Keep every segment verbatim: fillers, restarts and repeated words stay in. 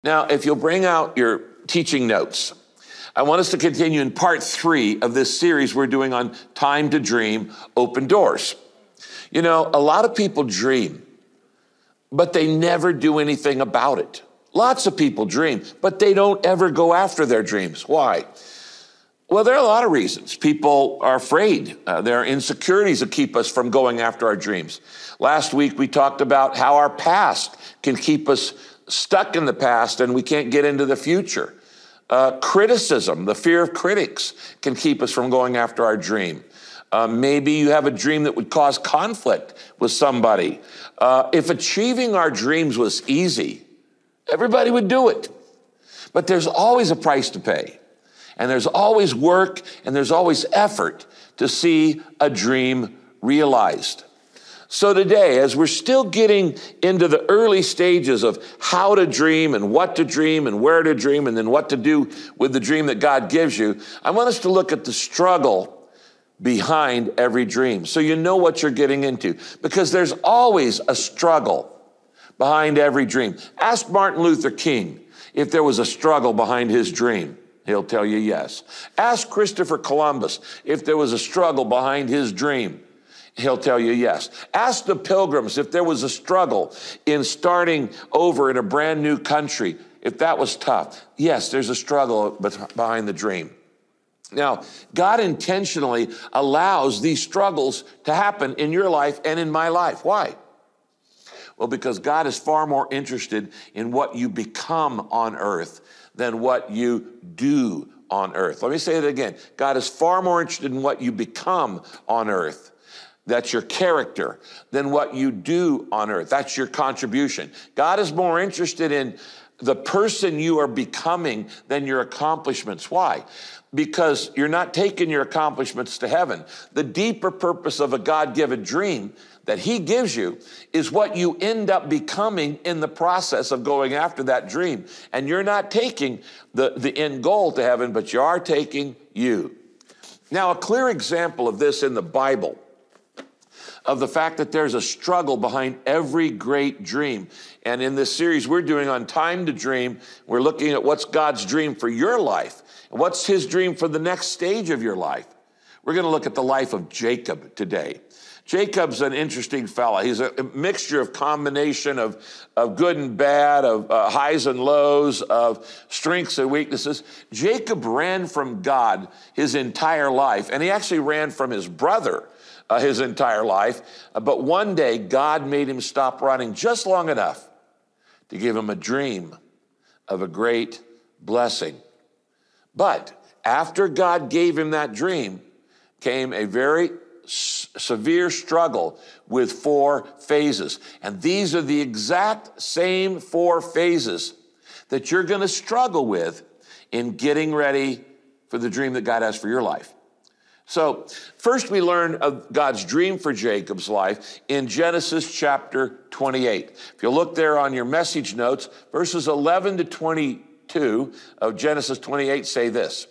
Now, if you'll bring out your teaching notes, I want us to continue in part three of this series we're doing on Time to Dream, Open Doors. You know, a lot of people dream, but they never do anything about it. Lots of people dream, but they don't ever go after their dreams. Why? Well, there are a lot of reasons. People are afraid. Uh, there are insecurities that keep us from going after our dreams. Last week, we talked about how our past can keep us stuck in the past and we can't get into the future. Uh, criticism, the fear of critics, can keep us from going after our dream. Uh, maybe you have a dream that would cause conflict with somebody. Uh, if achieving our dreams was easy, everybody would do it. But there's always a price to pay. And there's always work and there's always effort to see a dream realized. So today, as we're still getting into the early stages of how to dream and what to dream and where to dream and then what to do with the dream that God gives you, I want us to look at the struggle behind every dream so you know what you're getting into, because there's always a struggle behind every dream. Ask Martin Luther King if there was a struggle behind his dream. He'll tell you yes. Ask Christopher Columbus if there was a struggle behind his dream. He'll tell you yes. Ask the Pilgrims if there was a struggle in starting over in a brand new country, if that was tough. Yes, there's a struggle behind the dream. Now, God intentionally allows these struggles to happen in your life and in my life. Why? Well, because God is far more interested in what you become on earth than what you do on earth. Let me say it again. God is far more interested in what you become on earth. That's your character, than what you do on earth. That's your contribution. God is more interested in the person you are becoming than your accomplishments. Why? Because you're not taking your accomplishments to heaven. The deeper purpose of a God-given dream that he gives you is what you end up becoming in the process of going after that dream. And you're not taking the, the end goal to heaven, but you are taking you. Now, a clear example of this in the Bible, of the fact that there's a struggle behind every great dream. And in this series we're doing on Time to Dream, we're looking at what's God's dream for your life. What's his dream for the next stage of your life? We're going to look at the life of Jacob today. Jacob's an interesting fella. He's a mixture of combination of, of good and bad, of uh, highs and lows, of strengths and weaknesses. Jacob ran from God his entire life, and he actually ran from his brother uh, his entire life. Uh, but one day, God made him stop running just long enough to give him a dream of a great blessing. But after God gave him that dream, came a very severe struggle with four phases. And these are the exact same four phases that you're going to struggle with in getting ready for the dream that God has for your life. So first we learn of God's dream for Jacob's life in Genesis chapter twenty-eight. If you look there on your message notes, verses eleven to twenty-two of Genesis twenty-eight say this.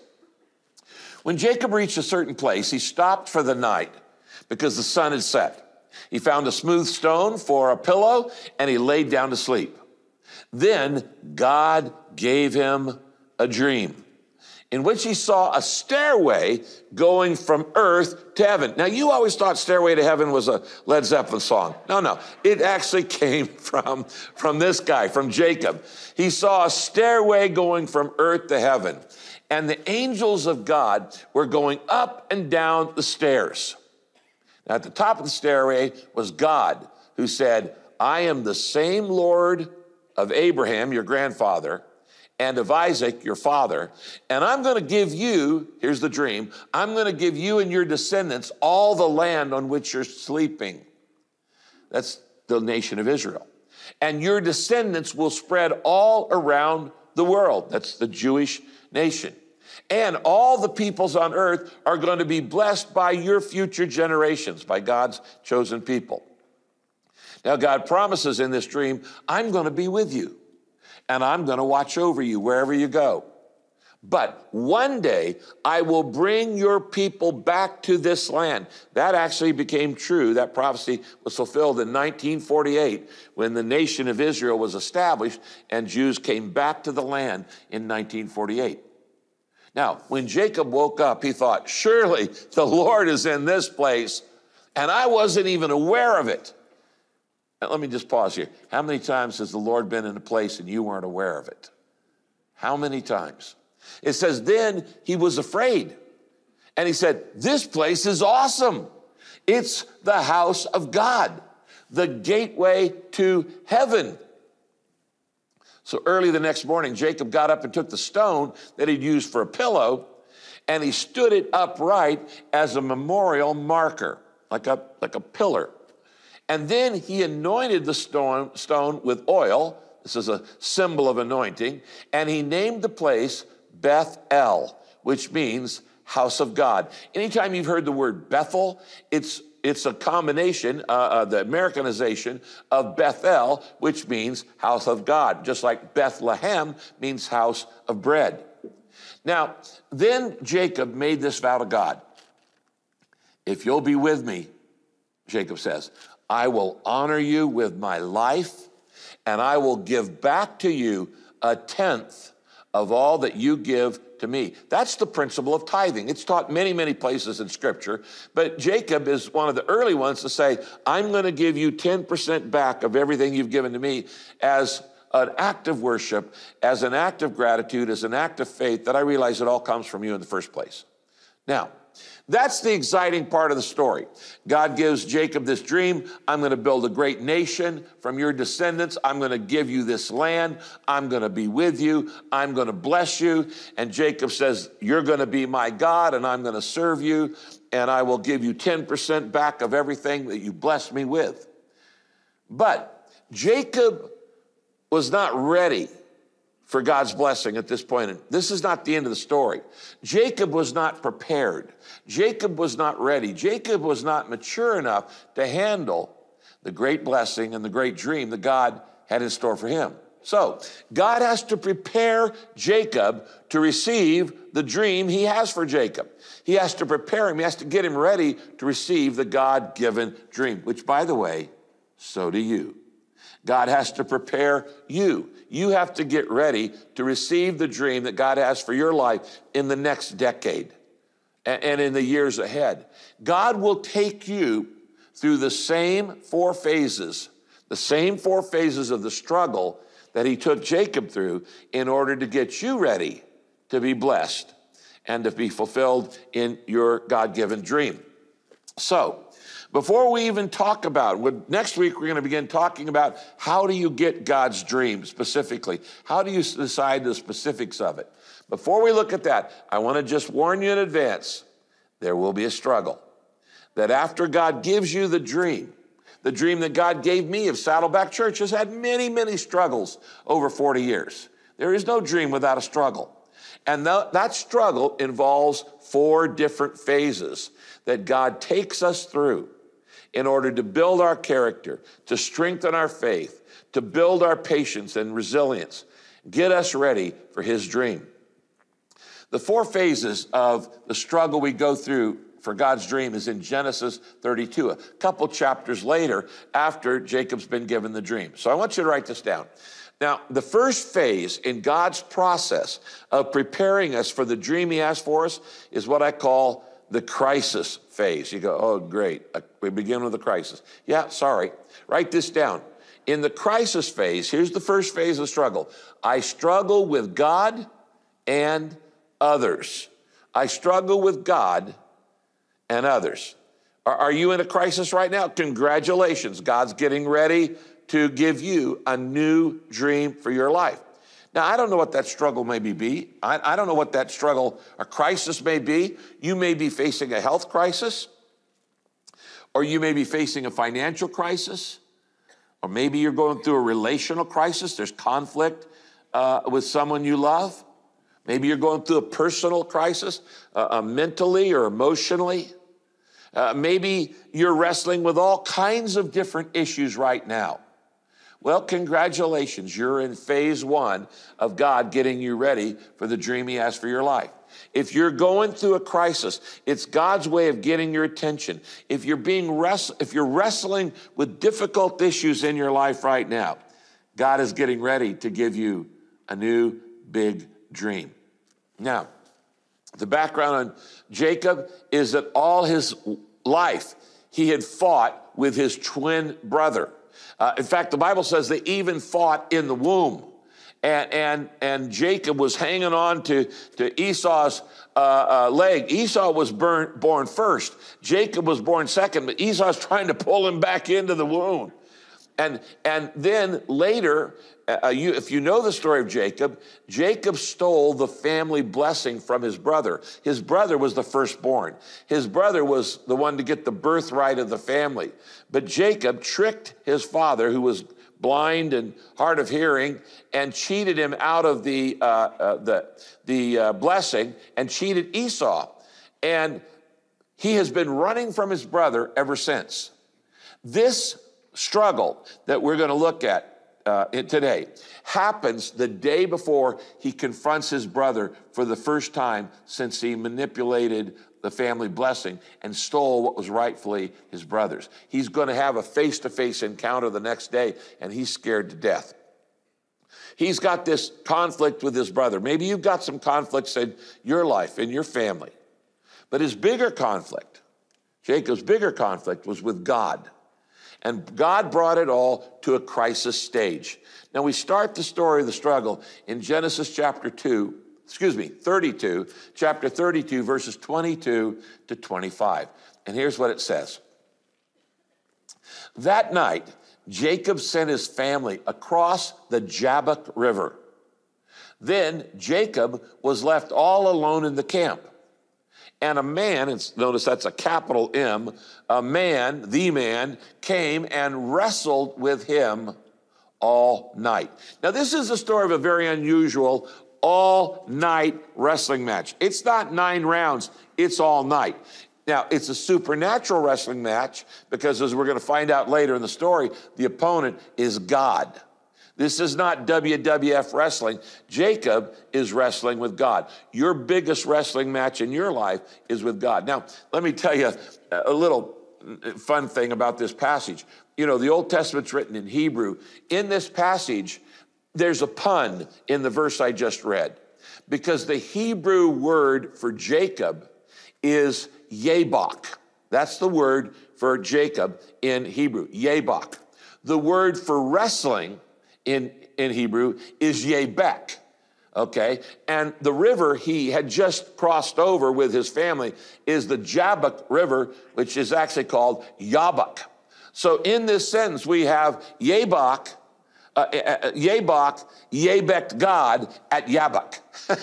When Jacob reached a certain place, he stopped for the night because the sun had set. He found a smooth stone for a pillow and he laid down to sleep. Then God gave him a dream in which he saw a stairway going from earth to heaven. Now, you always thought Stairway to Heaven was a Led Zeppelin song. No, no. It actually came from, from this guy, from Jacob. He saw a stairway going from earth to heaven. And the angels of God were going up and down the stairs. Now, at the top of the stairway was God, who said, I am the same Lord of Abraham, your grandfather, and of Isaac, your father, and I'm going to give you, here's the dream, I'm going to give you and your descendants all the land on which you're sleeping. That's the nation of Israel. And your descendants will spread all around the world. That's the Jewish nation. And all the peoples on earth are going to be blessed by your future generations, by God's chosen people. Now, God promises in this dream, I'm going to be with you, and I'm going to watch over you wherever you go. But one day I will bring your people back to this land. That actually became true. That prophecy was fulfilled in nineteen forty-eight when the nation of Israel was established and Jews came back to the land in nineteen forty-eight. Now, when Jacob woke up, he thought, surely the Lord is in this place, and I wasn't even aware of it. Now, let me just pause here. How many times has the Lord been in a place and you weren't aware of it? How many times? It says, then he was afraid. And he said, this place is awesome. It's the house of God, the gateway to heaven. So early the next morning, Jacob got up and took the stone that he'd used for a pillow, and he stood it upright as a memorial marker, like a, like a pillar. And then he anointed the stone, stone with oil. This is a symbol of anointing. And he named the place Beth-El, which means house of God. Anytime you've heard the word Bethel, it's It's a combination, uh, uh, the Americanization of Bethel, which means house of God, just like Bethlehem means house of bread. Now, then Jacob made this vow to God. If you'll be with me, Jacob says, I will honor you with my life, and I will give back to you a tenth of all that you give to me. That's the principle of tithing. It's taught many, many places in Scripture, but Jacob is one of the early ones to say, I'm going to give you ten percent back of everything you've given to me as an act of worship, as an act of gratitude, as an act of faith, that I realize it all comes from you in the first place. Now, that's the exciting part of the story. God gives Jacob this dream. I'm going to build a great nation from your descendants. I'm going to give you this land. I'm going to be with you. I'm going to bless you. And Jacob says, you're going to be my God, and I'm going to serve you, and I will give you ten percent back of everything that you blessed me with. But Jacob was not ready for God's blessing at this point. And this is not the end of the story. Jacob was not prepared. Jacob was not ready. Jacob was not mature enough to handle the great blessing and the great dream that God had in store for him. So God has to prepare Jacob to receive the dream he has for Jacob. He has to prepare him. He has to get him ready to receive the God-given dream, which, by the way, so do you. God has to prepare you. You have to get ready to receive the dream that God has for your life in the next decade and in the years ahead. God will take you through the same four phases, the same four phases of the struggle that he took Jacob through in order to get you ready to be blessed and to be fulfilled in your God-given dream. So, before we even talk about, next week we're going to begin talking about how do you get God's dream specifically? How do you decide the specifics of it? Before we look at that, I want to just warn you in advance, there will be a struggle. That after God gives you the dream, the dream that God gave me of Saddleback Church has had many, many struggles over forty years. There is no dream without a struggle. And th- that struggle involves four different phases that God takes us through in order to build our character, to strengthen our faith, to build our patience and resilience, get us ready for his dream. The four phases of the struggle we go through for God's dream is in Genesis thirty-two, a couple chapters later after Jacob's been given the dream. So I want you to write this down. Now, the first phase in God's process of preparing us for the dream he has for us is what I call the crisis phase. You go, oh, great. We begin with the crisis. Yeah, sorry. Write this down. In the crisis phase, here's the first phase of the struggle. I struggle with God and others. I struggle with God and others. Are, are you in a crisis right now? Congratulations. God's getting ready to give you a new dream for your life. Now, I don't know what that struggle may be. I, I don't know what that struggle or crisis may be. You may be facing a health crisis, or you may be facing a financial crisis, or maybe you're going through a relational crisis. There's conflict uh, with someone you love. Maybe you're going through a personal crisis, uh, uh, mentally or emotionally. Uh, maybe you're wrestling with all kinds of different issues right now. Well, congratulations. You're in phase one of God getting you ready for the dream he has for your life. If you're going through a crisis, it's God's way of getting your attention. If you're being wrest- if you're wrestling with difficult issues in your life right now, God is getting ready to give you a new big dream. Now, the background on Jacob is that all his life he had fought with his twin brother. Uh, in fact, the Bible says they even fought in the womb. And, and, and Jacob was hanging on to, to Esau's uh, uh, leg. Esau was burn, born first. Jacob was born second, but Esau's trying to pull him back into the womb. And, and then later, uh, you, if you know the story of Jacob, Jacob stole the family blessing from his brother. His brother was the firstborn. His brother was the one to get the birthright of the family. But Jacob tricked his father, who was blind and hard of hearing, and cheated him out of the, uh, uh, the, the uh, blessing and cheated Esau. And he has been running from his brother ever since. This struggle that we're going to look at uh, today happens the day before he confronts his brother for the first time since he manipulated the family blessing and stole what was rightfully his brother's. He's going to have a face-to-face encounter the next day, and he's scared to death. He's got this conflict with his brother. Maybe you've got some conflicts in your life, in your family. But his bigger conflict, Jacob's bigger conflict, was with God. And God brought it all to a crisis stage. Now we start the story of the struggle in Genesis chapter two, excuse me, thirty-two, chapter thirty-two, verses twenty-two to twenty-five. And here's what it says. That night, Jacob sent his family across the Jabbok River. Then Jacob was left all alone in the camp. And a man, and notice that's a capital M, a man, the man, came and wrestled with him all night. Now, this is the story of a very unusual all-night wrestling match. It's not nine rounds, it's all night. Now, it's a supernatural wrestling match because, as we're going to find out later in the story, the opponent is God. This is not W W F wrestling. Jacob is wrestling with God. Your biggest wrestling match in your life is with God. Now, let me tell you a little fun thing about this passage. You know, the Old Testament's written in Hebrew. In this passage, there's a pun in the verse I just read, because the Hebrew word for Jacob is Yabok. That's the word for Jacob in Hebrew, Yabok. The word for wrestling in, in Hebrew is Yebek, okay? And the river he had just crossed over with his family is the Jabbok River, which is actually called Yabok. So in this sentence, we have Yabok, uh, uh, Yabok, Yebeked God at Yabok.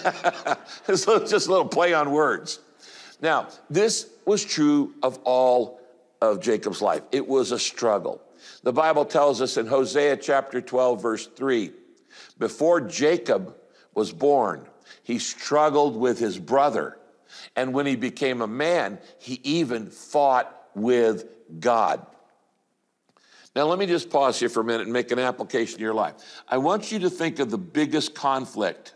It's just a little play on words. Now, this was true of all of Jacob's life. It was a struggle. The Bible tells us in Hosea chapter twelve, verse three, before Jacob was born, he struggled with his brother. And when he became a man, he even fought with God. Now, let me just pause here for a minute and make an application to your life. I want you to think of the biggest conflict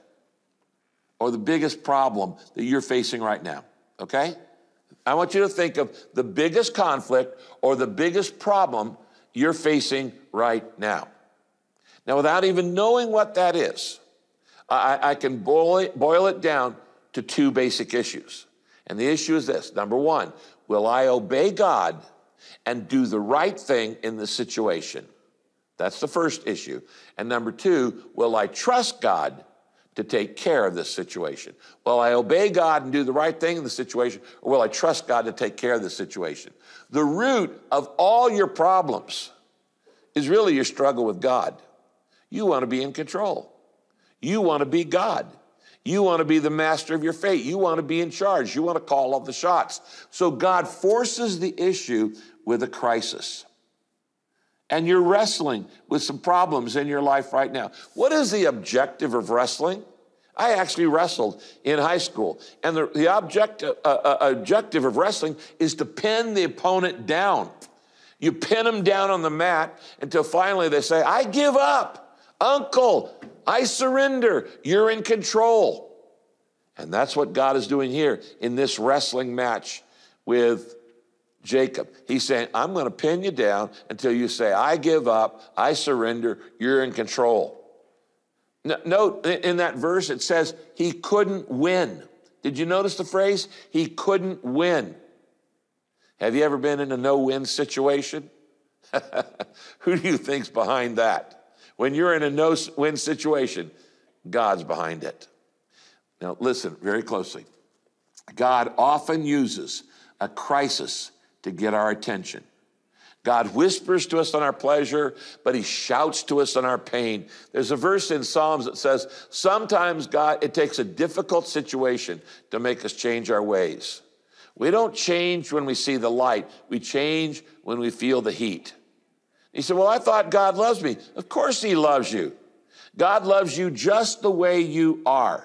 or the biggest problem that you're facing right now, okay? I want you to think of the biggest conflict or the biggest problem you're facing right now. Now, without even knowing what that is, I, I can boil it, boil it down to two basic issues. And the issue is this. Number one, will I obey God and do the right thing in the situation? That's the first issue. And number two, will I trust God to take care of this situation? Will I obey God and do the right thing in the situation, or will I trust God to take care of this situation? The root of all your problems is really your struggle with God. You want to be in control. You want to be God. You want to be the master of your fate. You want to be in charge. You want to call all the shots. So God forces the issue with a crisis. And you're wrestling with some problems in your life right now. What is the objective of wrestling? I actually wrestled in high school. And the, the objective, uh, uh, objective of wrestling is to pin the opponent down. You pin them down on the mat until finally they say, I give up. Uncle, I surrender. You're in control. And that's what God is doing here in this wrestling match with Jacob. He's saying, I'm going to pin you down until you say, I give up, I surrender, you're in control. Note in that verse, it says he couldn't win. Did you notice the phrase? He couldn't win. Have you ever been in a no-win situation? Who do you think's behind that? When you're in a no-win situation, God's behind it. Now, listen very closely. God often uses a crisis to get our attention. God whispers to us on our pleasure, but he shouts to us on our pain. There's a verse in Psalms that says, sometimes God, it takes a difficult situation to make us change our ways. We don't change when we see the light. We change when we feel the heat. He said, well, I thought God loves me. Of course he loves you. God loves you just the way you are.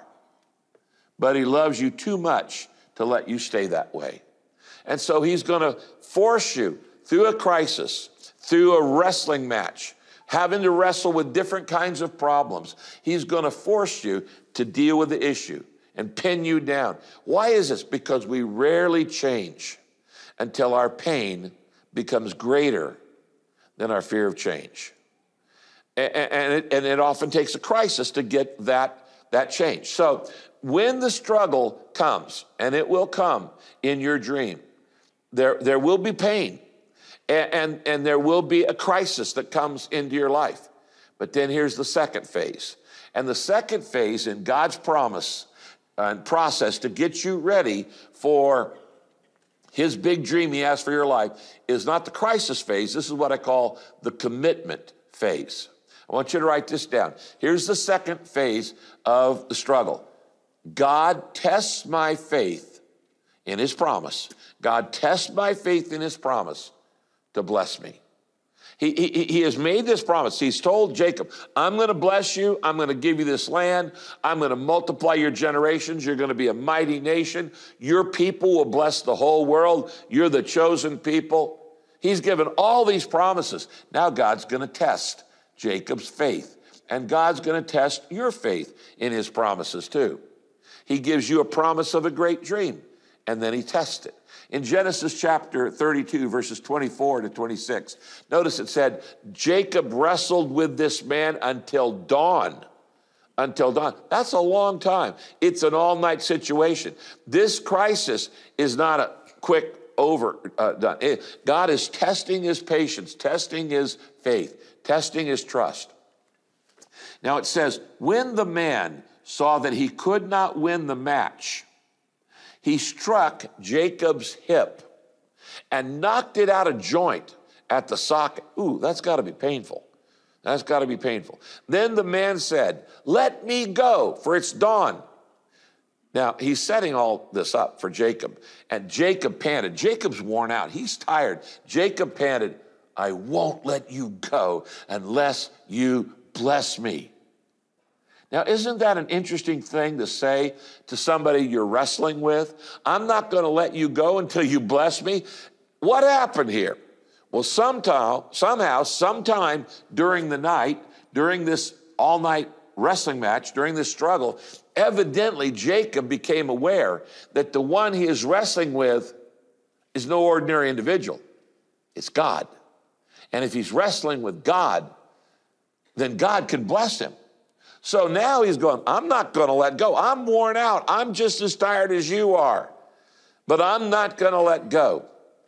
But he loves you too much to let you stay that way. And so he's going to force you through a crisis, through a wrestling match, having to wrestle with different kinds of problems. He's going to force you to deal with the issue and pin you down. Why is this? Because we rarely change until our pain becomes greater than our fear of change. And, and, it, and it often takes a crisis to get that, that change. So when the struggle comes, and it will come in your dream, there, there will be pain, and, and, and there will be a crisis that comes into your life. But then here's the second phase. And the second phase in God's promise and process to get you ready for his big dream he has for your life is not the crisis phase. This is what I call the commitment phase. I want you to write this down. Here's the second phase of the struggle. God tests my faith in his promise. God tests my faith in his promise to bless me. He, he, he has made this promise. He's told Jacob, I'm going to bless you. I'm going to give you this land. I'm going to multiply your generations. You're going to be a mighty nation. Your people will bless the whole world. You're the chosen people. He's given all these promises. Now God's going to test Jacob's faith. And God's going to test your faith in his promises too. He gives you a promise of a great dream, and then he tests it. In Genesis chapter thirty-two, verses twenty-four to twenty-six, notice it said, Jacob wrestled with this man until dawn. Until dawn. That's a long time. It's an all-night situation. This crisis is not a quick over uh, done. It, God is testing his patience, testing his faith, testing his trust. Now it says, when the man saw that he could not win the match, he struck Jacob's hip and knocked it out of joint at the socket. Ooh, that's got to be painful. That's got to be painful. Then the man said, let me go, for it's dawn. Now, he's setting all this up for Jacob. And Jacob panted. Jacob's worn out. He's tired. Jacob panted, I won't let you go unless you bless me. Now, isn't that an interesting thing to say to somebody you're wrestling with? I'm not going to let you go until you bless me. What happened here? Well, sometime, somehow, sometime during the night, during this all-night wrestling match, during this struggle, evidently Jacob became aware that the one he is wrestling with is no ordinary individual. It's God. And if he's wrestling with God, then God can bless him. So now he's going, I'm not going to let go. I'm worn out. I'm just as tired as you are, but I'm not going to let go.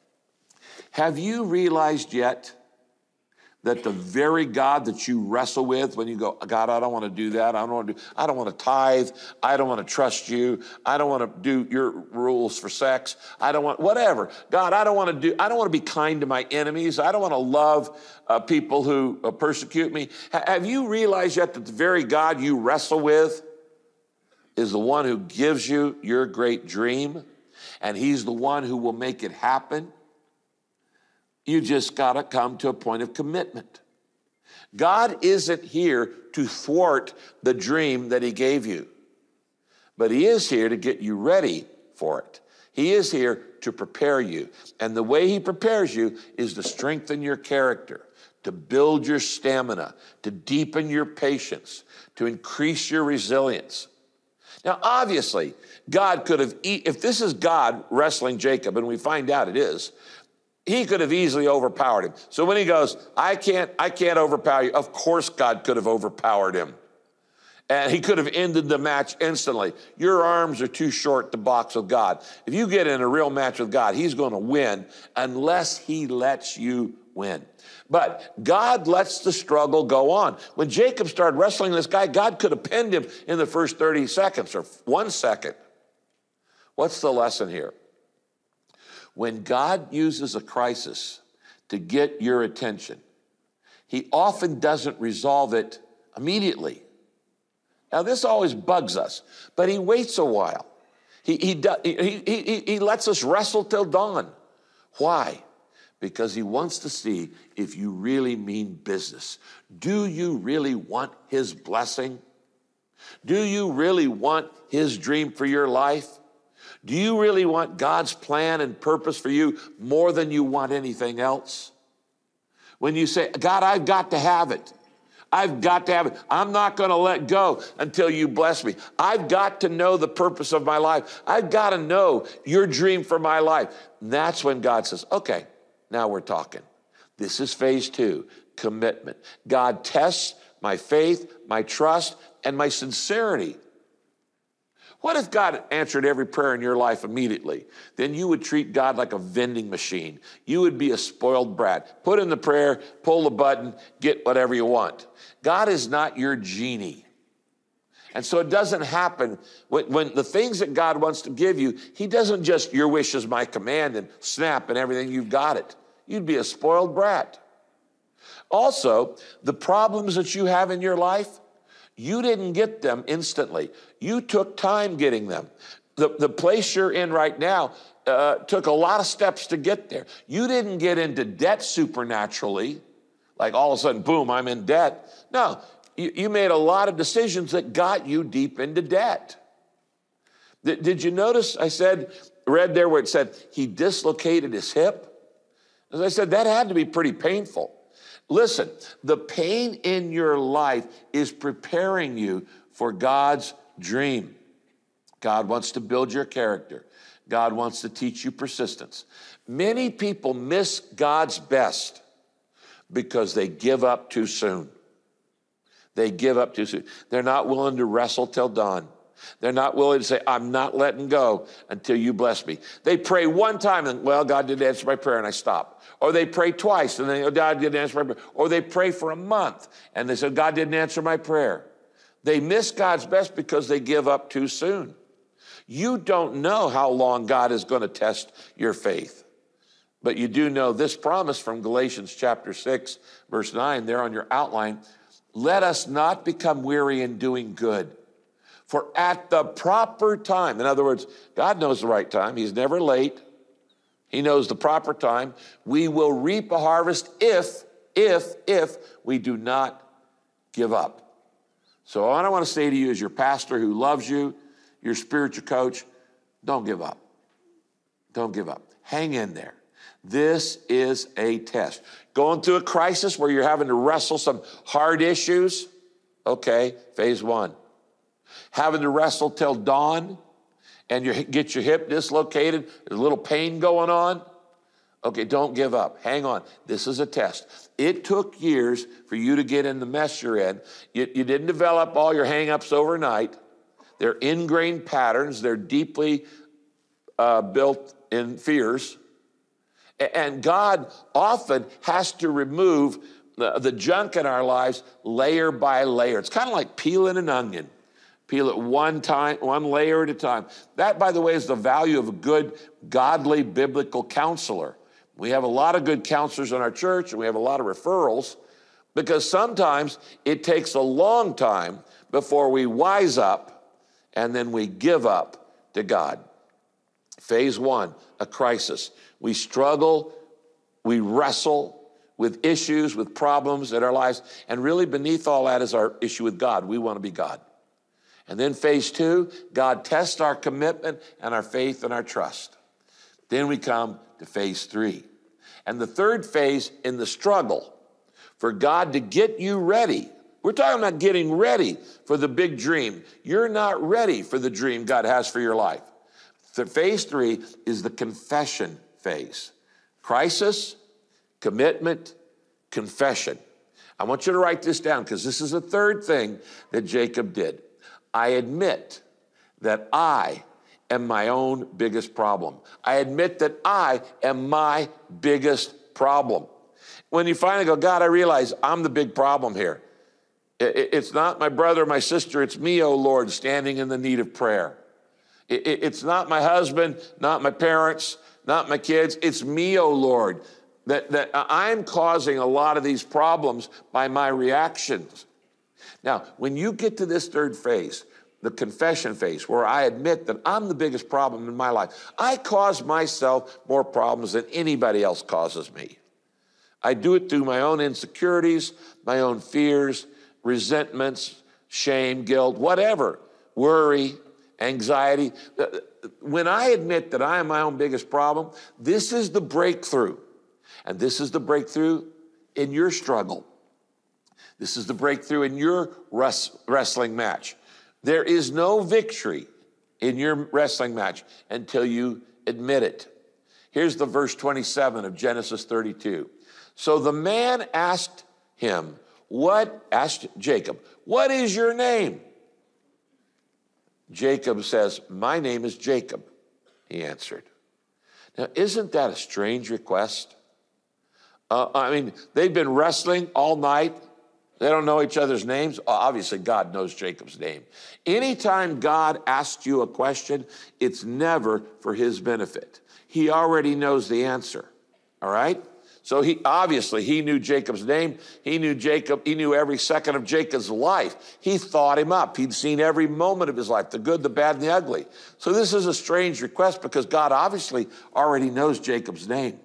Have you realized yet that the very God that you wrestle with when you go, God, I don't want to do that. I don't want to do, I don't want to tithe. I don't want to trust you. I don't want to do your rules for sex. I don't want, whatever. God, I don't want to do, I don't want to be kind to my enemies. I don't want to love uh, people who uh, persecute me. H- have you realized yet that the very God you wrestle with is the one who gives you your great dream, and he's the one who will make it happen? You just got to come to a point of commitment. God isn't here to thwart the dream that he gave you, but he is here to get you ready for it. He is here to prepare you. And the way he prepares you is to strengthen your character, to build your stamina, to deepen your patience, to increase your resilience. Now, obviously, God could have, e- if this is God wrestling Jacob, and we find out it is, he could have easily overpowered him. So when he goes, I can't, I can't overpower you, of course God could have overpowered him. And he could have ended the match instantly. Your arms are too short to box with God. If you get in a real match with God, he's going to win unless he lets you win. But God lets the struggle go on. When Jacob started wrestling this guy, God could have pinned him in the first thirty seconds or one second. What's the lesson here? When God uses a crisis to get your attention, he often doesn't resolve it immediately. Now, this always bugs us, but he waits a while. He, he, do, he, he, he lets us wrestle till dawn. Why? Because he wants to see if you really mean business. Do you really want his blessing? Do you really want his dream for your life? Do you really want God's plan and purpose for you more than you want anything else? When you say, God, I've got to have it. I've got to have it. I'm not going to let go until you bless me. I've got to know the purpose of my life. I've got to know your dream for my life. And that's when God says, okay, now we're talking. This is phase two, commitment. God tests my faith, my trust, and my sincerity. What if God answered every prayer in your life immediately? Then you would treat God like a vending machine. You would be a spoiled brat. Put in the prayer, pull the button, get whatever you want. God is not your genie. And so it doesn't happen when, when the things that God wants to give you, he doesn't just, your wish is my command and snap and everything, you've got it. You'd be a spoiled brat. Also, the problems that you have in your life, you didn't get them instantly. You took time getting them. The, the place you're in right now uh, took a lot of steps to get there. You didn't get into debt supernaturally, like all of a sudden, boom, I'm in debt. No, you, you made a lot of decisions that got you deep into debt. Did, did you notice I said, read there where it said he dislocated his hip? As I said, that had to be pretty painful. Listen, the pain in your life is preparing you for God's dream. God wants to build your character. God wants to teach you persistence. Many people miss God's best because they give up too soon. They give up too soon. They're not willing to wrestle till dawn. They're not willing to say, I'm not letting go until you bless me. They pray one time and, well, God didn't answer my prayer and I stop. Or they pray twice and then, oh, God didn't answer my prayer. Or they pray for a month and they said, God didn't answer my prayer. They miss God's best because they give up too soon. You don't know how long God is going to test your faith. But you do know this promise from Galatians chapter six, verse nine, there on your outline. Let us not become weary in doing good. For at the proper time, in other words, God knows the right time. He's never late. He knows the proper time. We will reap a harvest if, if, if we do not give up. So what I want to say to you as your pastor who loves you, your spiritual coach, don't give up. Don't give up. Hang in there. This is a test. Going through a crisis where you're having to wrestle some hard issues, okay, phase one. Having to wrestle till dawn and you get your hip dislocated, there's a little pain going on. Okay, don't give up. Hang on. This is a test. It took years for you to get in the mess you're in. You, you didn't develop all your hang-ups overnight. They're ingrained patterns. They're deeply uh, built in fears. And God often has to remove the, the junk in our lives layer by layer. It's kind of like peeling an onion. Peel it one time, one layer at a time. That, by the way, is the value of a good, godly, biblical counselor. We have a lot of good counselors in our church, and we have a lot of referrals, because sometimes it takes a long time before we wise up, and then we give up to God. Phase one, a crisis. We struggle, we wrestle with issues, with problems in our lives, and really beneath all that is our issue with God. We want to be God. And then phase two, God tests our commitment and our faith and our trust. Then we come to phase three. And the third phase in the struggle for God to get you ready. We're talking about getting ready for the big dream. You're not ready for the dream God has for your life. The phase three is the confession phase. Crisis, commitment, confession. I want you to write this down because this is the third thing that Jacob did. I admit that I am my own biggest problem. I admit that I am my biggest problem. When you finally go, God, I realize I'm the big problem here. It's not my brother or my sister. It's me, oh Lord, standing in the need of prayer. It's not my husband, not my parents, not my kids. It's me, oh Lord, that, that I'm causing a lot of these problems by my reactions. Now, when you get to this third phase, the confession phase, where I admit that I'm the biggest problem in my life, I cause myself more problems than anybody else causes me. I do it through my own insecurities, my own fears, resentments, shame, guilt, whatever, worry, anxiety. When I admit that I am my own biggest problem, this is the breakthrough. And this is the breakthrough in your struggle. This is the breakthrough in your wrestling match. There is no victory in your wrestling match until you admit it. Here's the verse twenty-seven of Genesis thirty-two. So the man asked him, what, asked Jacob, what is your name? Jacob says, my name is Jacob, he answered. Now, isn't that a strange request? Uh, I mean, they've been wrestling all night. They don't know each other's names. Obviously, God knows Jacob's name. Anytime God asks you a question, it's never for his benefit. He already knows the answer, all right? So he obviously, he knew Jacob's name. He knew Jacob. He knew every second of Jacob's life. He thought him up. He'd seen every moment of his life, the good, the bad, and the ugly. So this is a strange request because God obviously already knows Jacob's name.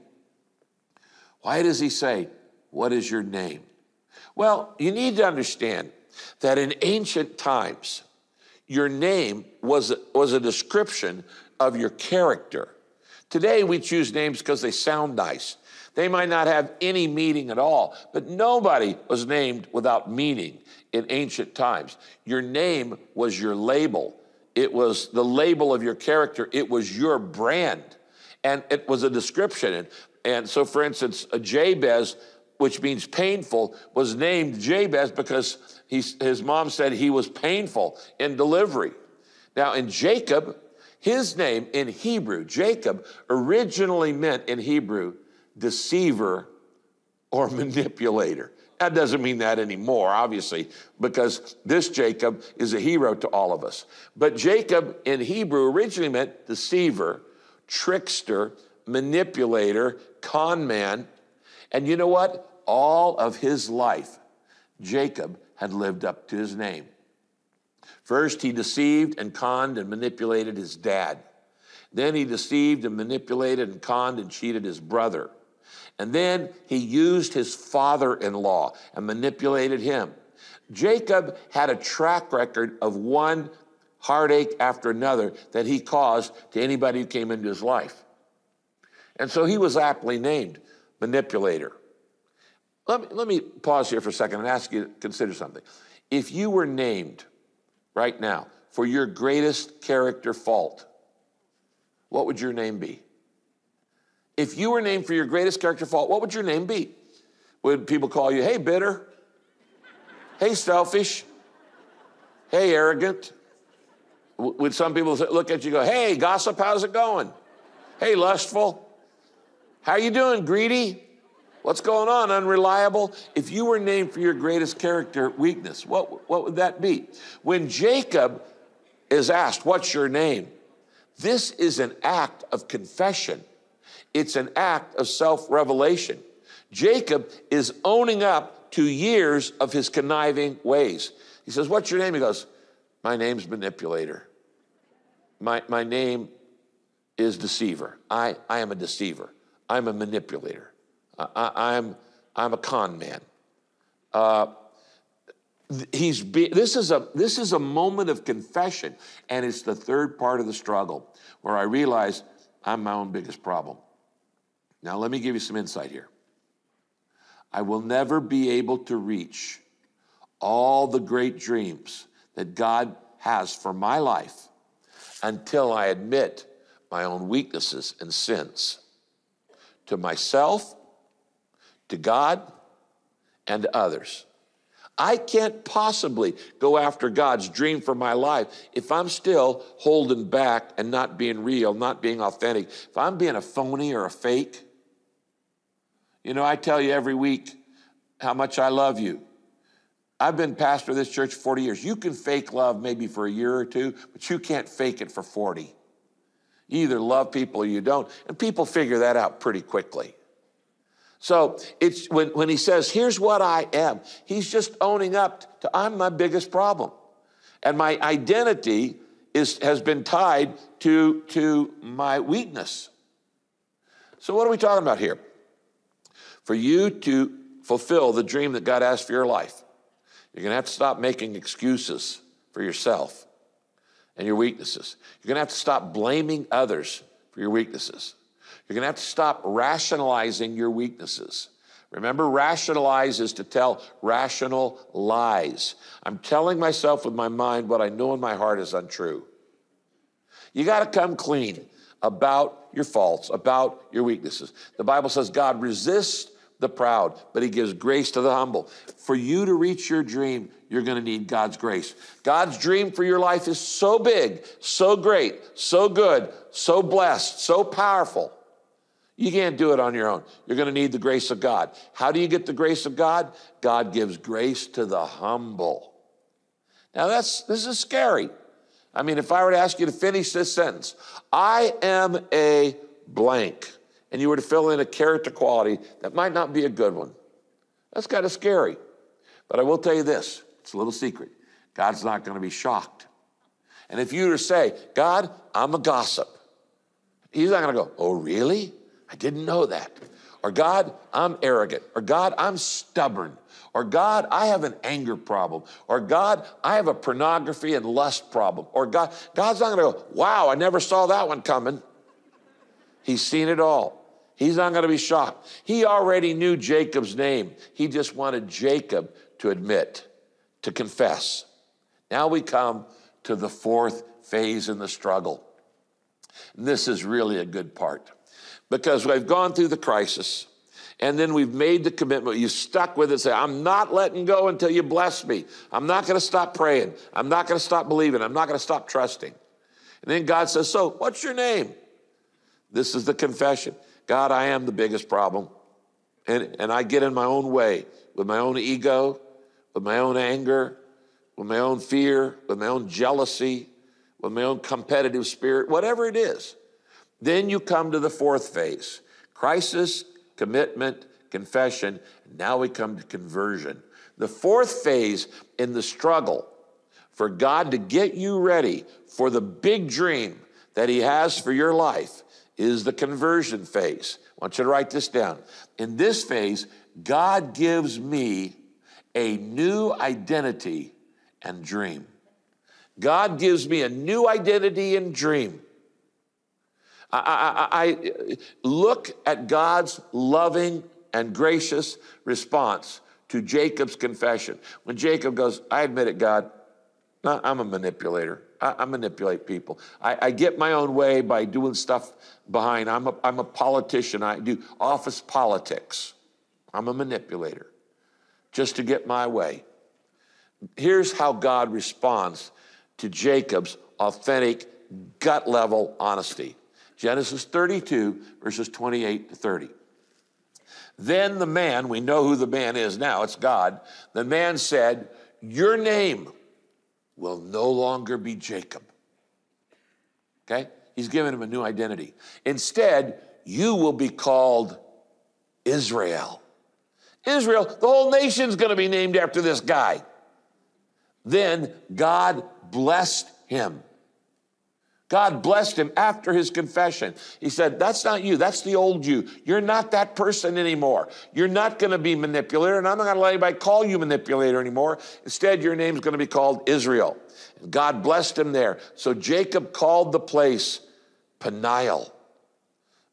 Why does he say, what is your name? Well, you need to understand that in ancient times, your name was, was a description of your character. Today, we choose names because they sound nice. They might not have any meaning at all, but nobody was named without meaning in ancient times. Your name was your label. It was the label of your character. It was your brand, and it was a description. And, and so, for instance, a Jabez, which means painful, was named Jabez because he, his mom said he was painful in delivery. Now, in Jacob, his name in Hebrew, Jacob, originally meant in Hebrew, deceiver or manipulator. That doesn't mean that anymore, obviously, because this Jacob is a hero to all of us. But Jacob in Hebrew originally meant deceiver, trickster, manipulator, con man. And you know what? All of his life, Jacob had lived up to his name. First, he deceived and conned and manipulated his dad. Then he deceived and manipulated and conned and cheated his brother. And then he used his father-in-law and manipulated him. Jacob had a track record of one heartache after another that he caused to anybody who came into his life. And so he was aptly named manipulator. Let me, let me pause here for a second and ask you to consider something. If you were named right now for your greatest character fault, what would your name be? If you were named for your greatest character fault, what would your name be? Would people call you, hey, bitter? Hey, selfish? Hey, arrogant? W- would some people look at you and go, hey, gossip, how's it going? Hey, lustful? How you doing, greedy? What's going on, unreliable? If you were named for your greatest character weakness, what, what would that be? When Jacob is asked, what's your name? This is an act of confession. It's an act of self-revelation. Jacob is owning up to years of his conniving ways. He says, what's your name? He goes, my name's manipulator. My, my name is deceiver. I, I am a deceiver. I'm a manipulator. I, I'm, I'm a con man. Uh, he's be, this, is a, this is a moment of confession, and it's the third part of the struggle where I realize I'm my own biggest problem. Now, let me give you some insight here. I will never be able to reach all the great dreams that God has for my life until I admit my own weaknesses and sins to myself, to God, and to others. I can't possibly go after God's dream for my life if I'm still holding back and not being real, not being authentic. If I'm being a phony or a fake. You know, I tell you every week how much I love you. I've been pastor of this church forty years. You can fake love maybe for a year or two, but you can't fake it for forty. You either love people or you don't, and people figure that out pretty quickly. So it's when, when he says, here's what I am, he's just owning up to I'm my biggest problem. And my identity is, has been tied to, to my weakness. So what are we talking about here? For you to fulfill the dream that God has for your life, you're going to have to stop making excuses for yourself and your weaknesses. You're going to have to stop blaming others for your weaknesses. You're going to have to stop rationalizing your weaknesses. Remember, rationalize is to tell rational lies. I'm telling myself with my mind what I know in my heart is untrue. You got to come clean about your faults, about your weaknesses. The Bible says God resists the proud, but he gives grace to the humble. For you to reach your dream, you're going to need God's grace. God's dream for your life is so big, so great, so good, so blessed, so powerful. You can't do it on your own. You're going to need the grace of God. How do you get the grace of God? God gives grace to the humble. Now that's, this is scary. I mean, if I were to ask you to finish this sentence, I am a blank, and you were to fill in a character quality that might not be a good one. That's kind of scary. But I will tell you this, it's a little secret. God's not going to be shocked. And if you were to say, God, I'm a gossip, he's not going to go, oh, really? I didn't know that. Or God, I'm arrogant. Or God, I'm stubborn. Or God, I have an anger problem. Or God, I have a pornography and lust problem. Or God, God's not going to go, wow, I never saw that one coming. He's seen it all. He's not going to be shocked. He already knew Jacob's name. He just wanted Jacob to admit, to confess. Now we come to the fourth phase in the struggle. And this is really a good part. Because we've gone through the crisis, and then we've made the commitment. You stuck with it, say, I'm not letting go until you bless me. I'm not going to stop praying. I'm not going to stop believing. I'm not going to stop trusting. And then God says, so what's your name? This is the confession. God, I am the biggest problem. And, and I get in my own way with my own ego, with my own anger, with my own fear, with my own jealousy, with my own competitive spirit, whatever it is. Then you come to the fourth phase, crisis, commitment, confession, and now we come to conversion. The fourth phase in the struggle for God to get you ready for the big dream that he has for your life is the conversion phase. I want you to write this down. In this phase, God gives me a new identity and dream. God gives me a new identity and dream. I, I, I look at God's loving and gracious response to Jacob's confession. When Jacob goes, I admit it, God, I'm a manipulator. I, I manipulate people. I, I get my own way by doing stuff behind. I'm a, I'm a politician. I do office politics. I'm a manipulator just to get my way. Here's how God responds to Jacob's authentic, gut-level honesty. Genesis thirty-two, verses twenty-eight to thirty. Then the man, we know who the man is now, it's God. The man said, your name will no longer be Jacob. Okay? He's given him a new identity. Instead, you will be called Israel. Israel, the whole nation's going to be named after this guy. Then God blessed him. God blessed him after his confession. He said, that's not you. That's the old you. You're not that person anymore. You're not going to be manipulator, and I'm not going to let anybody call you manipulator anymore. Instead, your name's going to be called Israel. And God blessed him there. So Jacob called the place Peniel,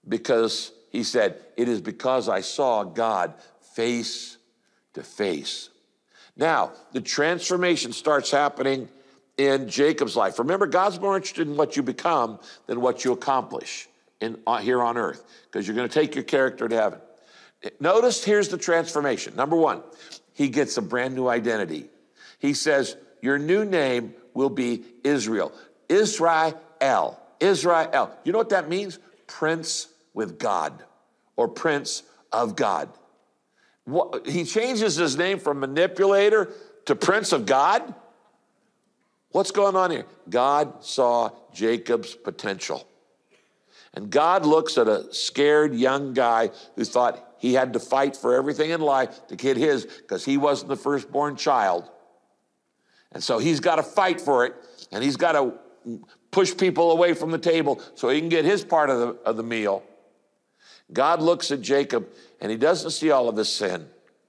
because he said, it is because I saw God face to face. Now, the transformation starts happening in Jacob's life. Remember, God's more interested in what you become than what you accomplish in, uh, here on earth, because you're going to take your character to heaven. Notice here's the transformation. Number one, he gets a brand new identity. He says, your new name will be Israel. Israel. Israel. You know what that means? Prince with God, or Prince of God. What, he changes his name from manipulator to Prince of God? What's going on here? God saw Jacob's potential. And God looks at a scared young guy who thought he had to fight for everything in life to get his, because he wasn't the firstborn child. And so he's got to fight for it, and he's got to push people away from the table so he can get his part of the, of the meal. God looks at Jacob, and he doesn't see all of his sin.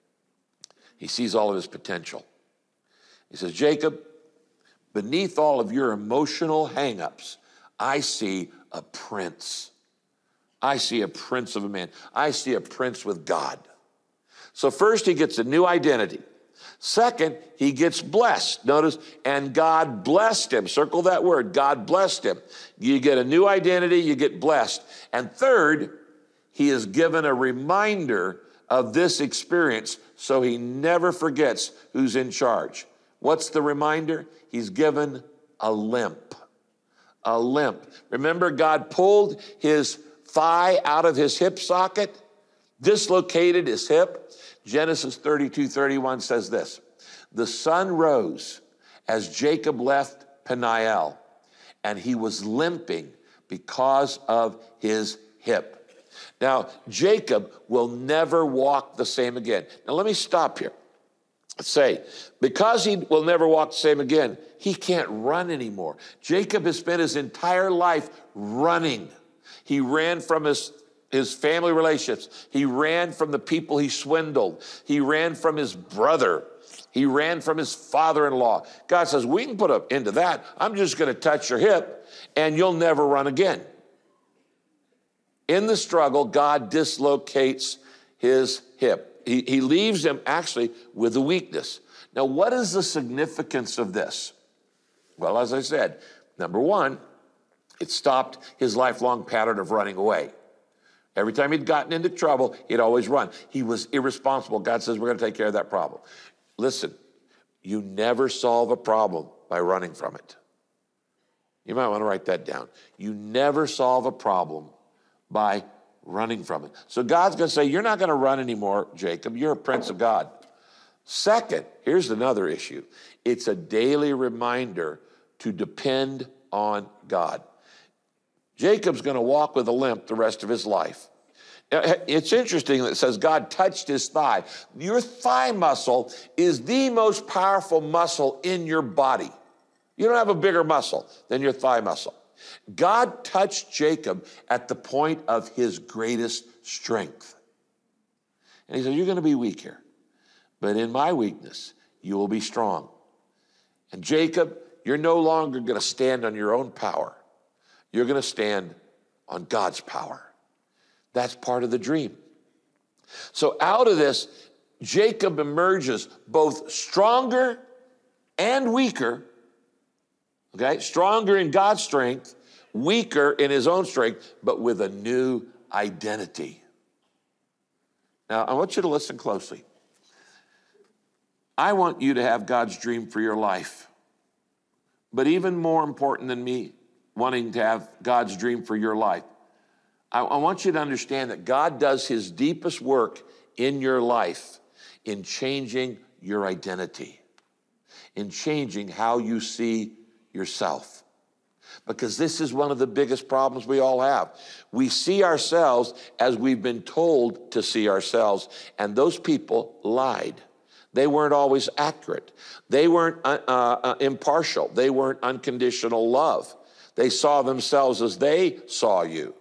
He sees all of his potential. He says, Jacob, beneath all of your emotional hang-ups, I see a prince. I see a prince of a man. I see a prince with God. So first, he gets a new identity. Second, he gets blessed. Notice, and God blessed him. Circle that word. God blessed him. You get a new identity, you get blessed. And third, he is given a reminder of this experience so he never forgets who's in charge. What's the reminder? He's given a limp. A limp. Remember, God pulled his thigh out of his hip socket, dislocated his hip. Genesis thirty-two thirty-one says this, the sun rose as Jacob left Peniel, and he was limping because of his hip. Now, Jacob will never walk the same again. Now, let me stop here. Say, because he will never walk the same again, he can't run anymore. Jacob has spent his entire life running. He ran from his, his family relationships. He ran from the people he swindled. He ran from his brother. He ran from his father-in-law. God says, we can put an end to that. I'm just going to touch your hip, and you'll never run again. In the struggle, God dislocates his hip. He, he leaves him actually with a weakness. Now, what is the significance of this? Well, as I said, number one, it stopped his lifelong pattern of running away. Every time he'd gotten into trouble, he'd always run. He was irresponsible. God says, we're going to take care of that problem. Listen, you never solve a problem by running from it. You might want to write that down. You never solve a problem by running from it. So God's going to say, you're not going to run anymore, Jacob. You're a prince of God. Second, here's another issue. It's a daily reminder to depend on God. Jacob's going to walk with a limp the rest of his life. It's interesting that it says God touched his thigh. Your thigh muscle is the most powerful muscle in your body. You don't have a bigger muscle than your thigh muscle. God touched Jacob at the point of his greatest strength. And he said, you're going to be weak here, but in my weakness, you will be strong. And Jacob, you're no longer going to stand on your own power. You're going to stand on God's power. That's part of the dream. So out of this, Jacob emerges both stronger and weaker. Okay, stronger in God's strength, weaker in his own strength, but with a new identity. Now, I want you to listen closely. I want you to have God's dream for your life. But even more important than me wanting to have God's dream for your life, I, I want you to understand that God does his deepest work in your life in changing your identity, in changing how you see yourself. Because this is one of the biggest problems we all have. We see ourselves as we've been told to see ourselves, and those people lied. They weren't always accurate. They weren't uh, uh, impartial. They weren't unconditional love. They saw themselves as they saw you.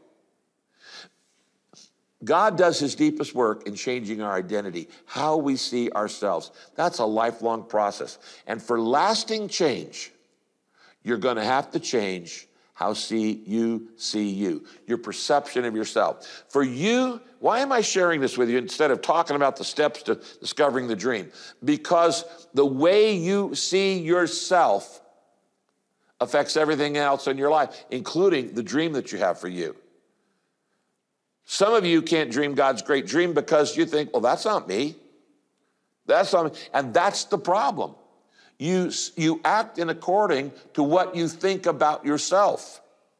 God does his deepest work in changing our identity, how we see ourselves. That's a lifelong process. And for lasting change, you're going to have to change how see you see you, your perception of yourself. For you, why am I sharing this with you instead of talking about the steps to discovering the dream? Because the way you see yourself affects everything else in your life, including the dream that you have for you. Some of you can't dream God's great dream because you think, well, that's not me. That's not me. And that's the problem. You, you act in according to what you think about yourself.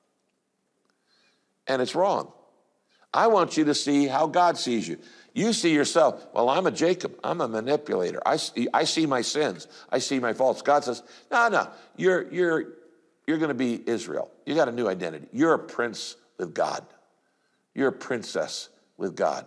And it's wrong. I want you to see how God sees you. You see yourself, well, I'm a Jacob. I'm a manipulator. I see, I see my sins. I see my faults. God says, no, no, you're, you're, you're going to be Israel. You got a new identity. You're a prince with God. You're a princess with God.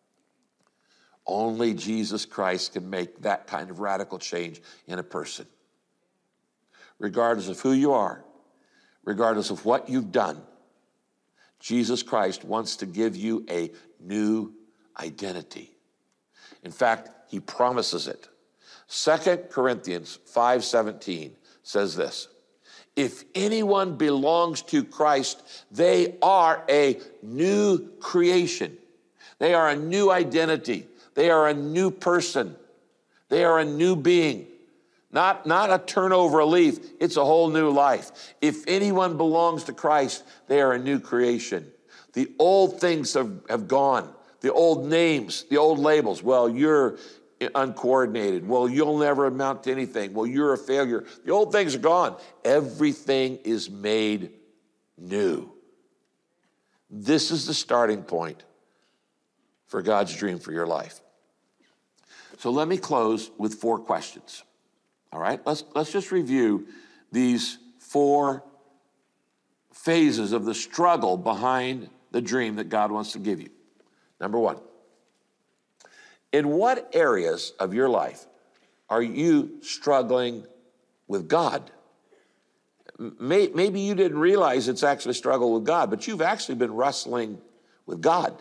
Only Jesus Christ can make that kind of radical change in a person. Regardless of who you are, regardless of what you've done, Jesus Christ wants to give you a new identity. In fact, he promises it. Second Corinthians five seventeen says this, if anyone belongs to Christ, they are a new creation. They are a new identity. They are a new person. They are a new being. Not, not a turnover a leaf. It's a whole new life. If anyone belongs to Christ, they are a new creation. The old things have, have gone. The old names, the old labels. Well, you're uncoordinated. Well, you'll never amount to anything. Well, you're a failure. The old things are gone. Everything is made new. This is the starting point for God's dream for your life. So let me close with four questions. All right, let's, let's just review these four phases of the struggle behind the dream that God wants to give you. Number one, in what areas of your life are you struggling with God? Maybe you didn't realize it's actually a struggle with God, but you've actually been wrestling with God.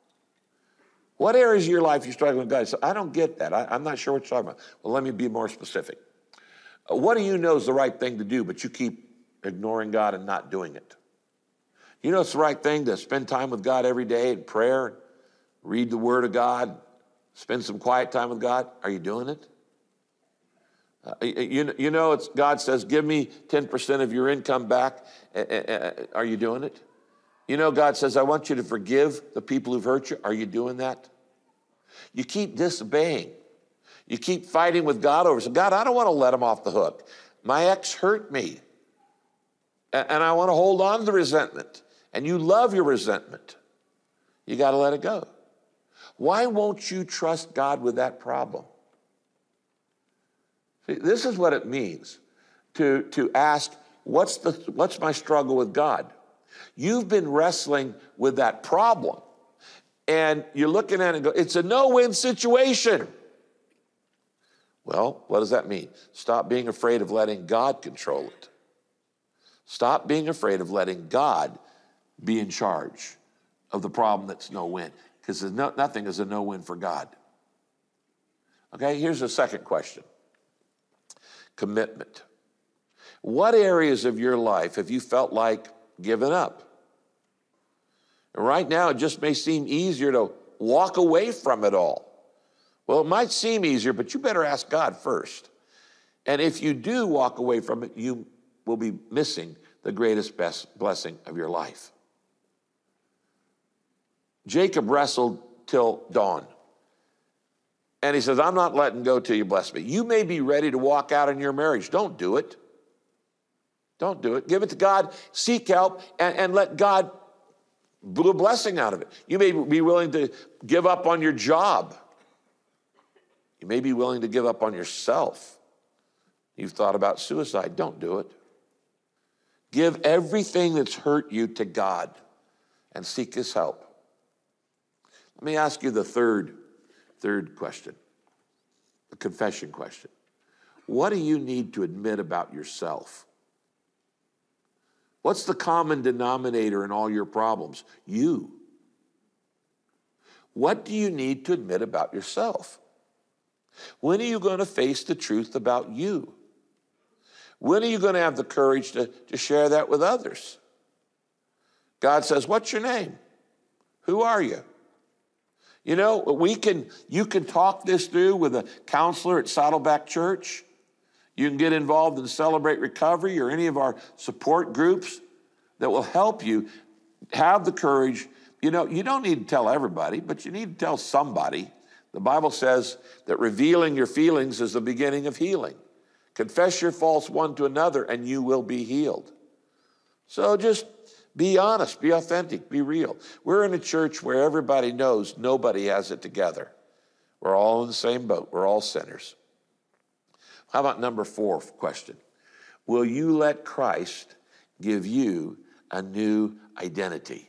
What areas of your life are you struggling with God? So I don't get that. I, I'm not sure what you're talking about. Well, let me be more specific. What do you know is the right thing to do, but you keep ignoring God and not doing it? You know it's the right thing to spend time with God every day in prayer, read the Word of God, spend some quiet time with God. Are you doing it? Uh, you, you know it's God says, give me ten percent of your income back. Uh, are you doing it? You know God says, I want you to forgive the people who've hurt you. Are you doing that? You keep disobeying. You keep fighting with God over, so God, I don't want to let him off the hook. My ex hurt me, and I want to hold on to the resentment. And you love your resentment. You got to let it go. Why won't you trust God with that problem? See, this is what it means to, to ask, what's, the, what's my struggle with God? You've been wrestling with that problem, and you're looking at it and go, it's a no-win situation. Well, what does that mean? Stop being afraid of letting God control it. Stop being afraid of letting God be in charge of the problem that's no win, because no, nothing is a no win for God. Okay, here's the second question. Commitment. What areas of your life have you felt like giving up? And right now, it just may seem easier to walk away from it all. Well, it might seem easier, but you better ask God first. And if you do walk away from it, you will be missing the greatest best blessing of your life. Jacob wrestled till dawn. And he says, I'm not letting go till you bless me. You may be ready to walk out in your marriage. Don't do it. Don't do it. Give it to God. Seek help and, and let God do a blessing out of it. You may be willing to give up on your job. You may be willing to give up on yourself. You've thought about suicide. Don't do it. Give everything that's hurt you to God and seek his help. Let me ask you the third, third question, the confession question. What do you need to admit about yourself? What's the common denominator in all your problems? You. What do you need to admit about yourself? When are you going to face the truth about you? When are you going to have the courage to, to share that with others? God says, what's your name? Who are you? You know, we can, you can talk this through with a counselor at Saddleback Church. You can get involved in Celebrate Recovery or any of our support groups that will help you have the courage. You know, you don't need to tell everybody, but you need to tell somebody. The Bible says that revealing your feelings is the beginning of healing. Confess your faults one to another and you will be healed. So just be honest, be authentic, be real. We're in a church where everybody knows nobody has it together. We're all in the same boat. We're all sinners. How about number four question? Will you let Christ give you a new identity?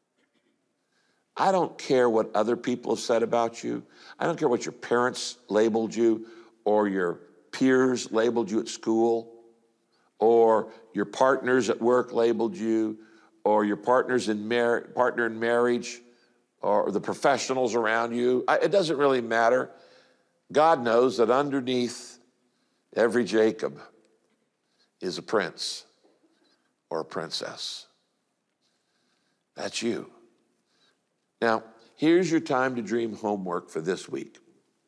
I don't care what other people have said about you. I don't care what your parents labeled you or your peers labeled you at school or your partners at work labeled you or your partners in mar- partner in marriage or the professionals around you. I, it doesn't really matter. God knows that underneath every Jacob is a prince or a princess. That's you. Now, here's your time to dream homework for this week.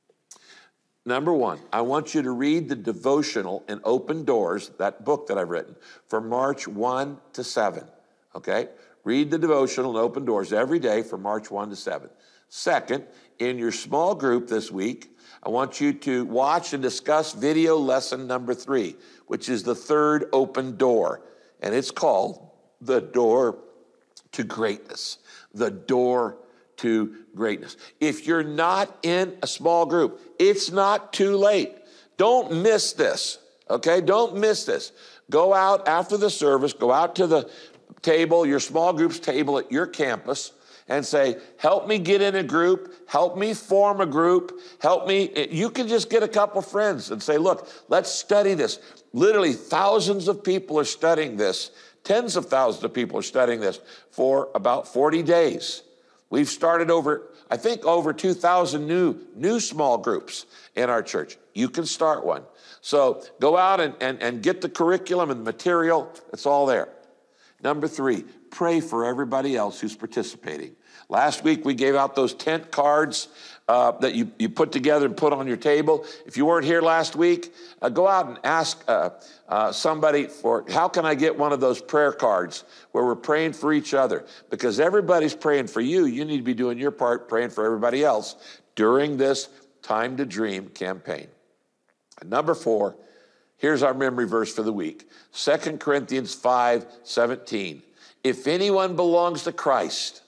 Number one, I want you to read the devotional in Open Doors, that book that I've written, for March first to seventh, okay? Read the devotional in Open Doors every day from March first to seventh. Second, in your small group this week, I want you to watch and discuss video lesson number three, which is the third open door, and it's called The Door to Greatness. The Door to Greatness. If you're not in a small group, it's not too late. Don't miss this, okay? Don't miss this. Go out after the service, go out to the table, your small group's table at your campus, and say, help me get in a group, help me form a group, help me. You can just get a couple friends and say, look, let's study this. Literally thousands of people are studying this. Tens of thousands of people are studying this for about forty days. We've started over, I think, over two thousand new, new small groups in our church. You can start one. So go out and, and, and get the curriculum and the material. It's all there. Number three, pray for everybody else who's participating. Last week, we gave out those tent cards uh, that you, you put together and put on your table. If you weren't here last week, uh, go out and ask uh, uh, somebody for, how can I get one of those prayer cards where we're praying for each other? Because everybody's praying for you. You need to be doing your part, praying for everybody else during this Time to Dream campaign. And number four, here's our memory verse for the week. Second Corinthians five seventeen. If anyone belongs to Christ,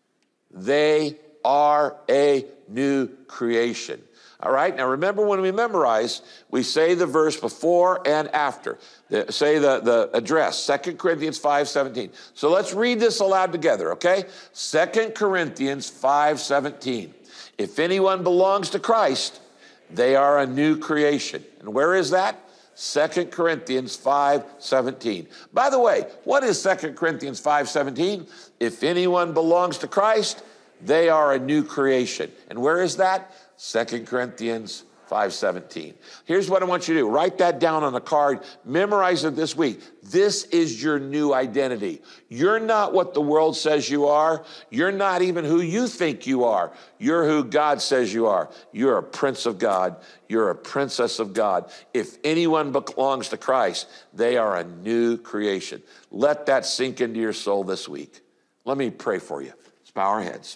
they are a new creation. All right, now remember when we memorize, we say the verse before and after. The, say the, the address, Second Corinthians five seventeen. So let's read this aloud together, okay? Second Corinthians five seventeen. If anyone belongs to Christ, they are a new creation. And where is that? Second Corinthians five seventeen. By the way, what is Second Corinthians five seventeen? If anyone belongs to Christ, they are a new creation. And where is that? Second Corinthians five seventeen. Here's what I want you to do. Write that down on a card. Memorize it this week. This is your new identity. You're not what the world says you are. You're not even who you think you are. You're who God says you are. You're a prince of God. You're a princess of God. If anyone belongs to Christ, they are a new creation. Let that sink into your soul this week. Let me pray for you. Let's bow our heads.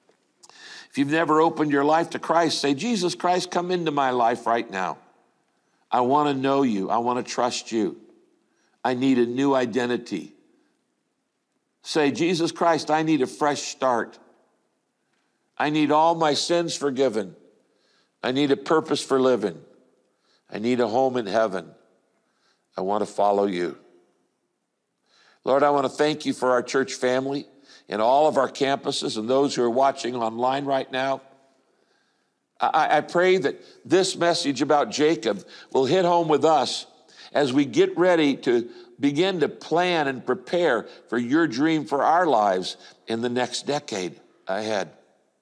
If you've never opened your life to Christ, say, Jesus Christ, come into my life right now. I want to know you. I want to trust you. I need a new identity. Say, Jesus Christ, I need a fresh start. I need all my sins forgiven. I need a purpose for living. I need a home in heaven. I want to follow you. Lord, I want to thank you for our church family and all of our campuses and those who are watching online right now. I, I pray that this message about Jacob will hit home with us as we get ready to begin to plan and prepare for your dream for our lives in the next decade ahead.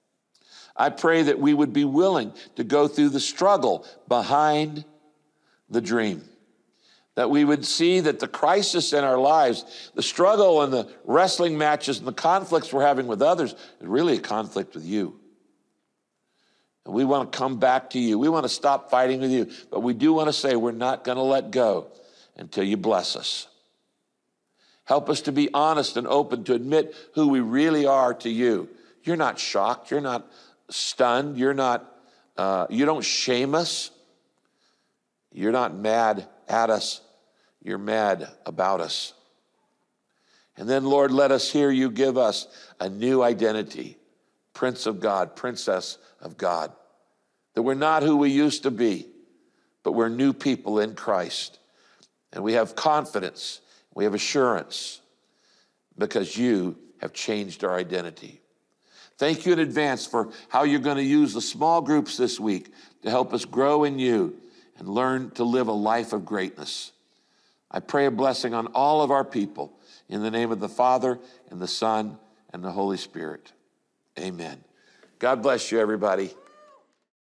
I pray that we would be willing to go through the struggle behind the dream, that we would see that the crisis in our lives, the struggle and the wrestling matches and the conflicts we're having with others is really a conflict with you. And we want to come back to you. We want to stop fighting with you. But we do want to say we're not going to let go until you bless us. Help us to be honest and open to admit who we really are to you. You're not shocked. You're not stunned. You're not, uh, you don't shame us. You're not mad at us. You're mad about us. And then, Lord, let us hear you give us a new identity. Prince of God, princess of God. That we're not who we used to be, but we're new people in Christ. And we have confidence, we have assurance, because you have changed our identity. Thank you in advance for how you're going to use the small groups this week to help us grow in you and learn to live a life of greatness. I pray a blessing on all of our people in the name of the Father and the Son and the Holy Spirit. Amen. God bless you, everybody.